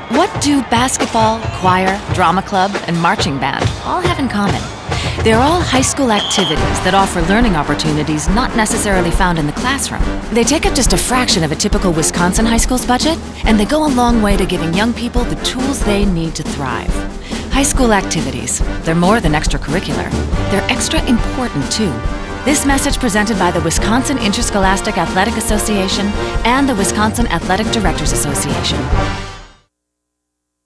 What do basketball, choir, drama club, and marching band all have in common? They're all high school activities that offer learning opportunities not necessarily found in the classroom. They take up just a fraction of a typical Wisconsin high school's budget, and they go a long way to giving young people the tools they need to thrive. High school activities, they're more than extracurricular. They're extra important too. This message presented by the Wisconsin Interscholastic Athletic Association and the Wisconsin Athletic Directors Association.